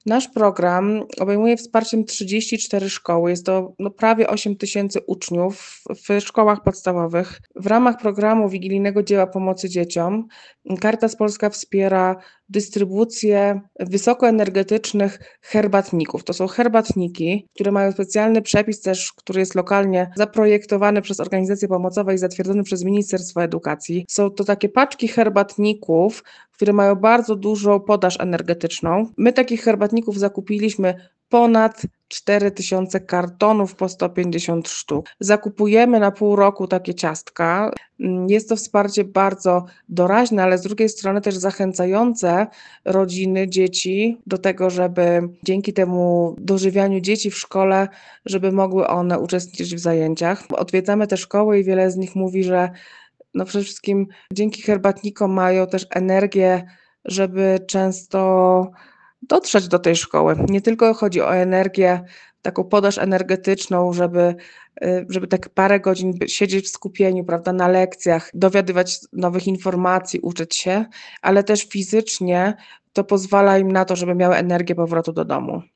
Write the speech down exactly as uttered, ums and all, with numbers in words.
Nasz program obejmuje wsparciem trzydzieści cztery szkoły. Jest to no, prawie osiem tysięcy uczniów w szkołach podstawowych. W ramach programu Wigilijnego Dzieła Pomocy Dzieciom Caritas Polska wspiera dystrybucję wysokoenergetycznych herbatników. To są herbatniki, które mają specjalny przepis też, który jest lokalnie zaprojektowany przez organizacje pomocowe i zatwierdzony przez Ministerstwo Edukacji. Są to takie paczki herbatników, które mają bardzo dużą podaż energetyczną. My takich herbatników zakupiliśmy ponad cztery tysiące kartonów po sto pięćdziesiąt sztuk. Zakupujemy na pół roku takie ciastka. Jest to wsparcie bardzo doraźne, ale z drugiej strony też zachęcające rodziny, dzieci do tego, żeby dzięki temu dożywianiu dzieci w szkole, żeby mogły one uczestniczyć w zajęciach. Odwiedzamy te szkoły i wiele z nich mówi, że no przede wszystkim dzięki herbatnikom mają też energię, żeby często dotrzeć do tej szkoły. Nie tylko chodzi o energię, taką podaż energetyczną, żeby, y, żeby tak parę godzin by- siedzieć w skupieniu, prawda, na lekcjach, dowiadywać nowych informacji, uczyć się, ale też fizycznie to pozwala im na to, żeby miały energię powrotu do domu.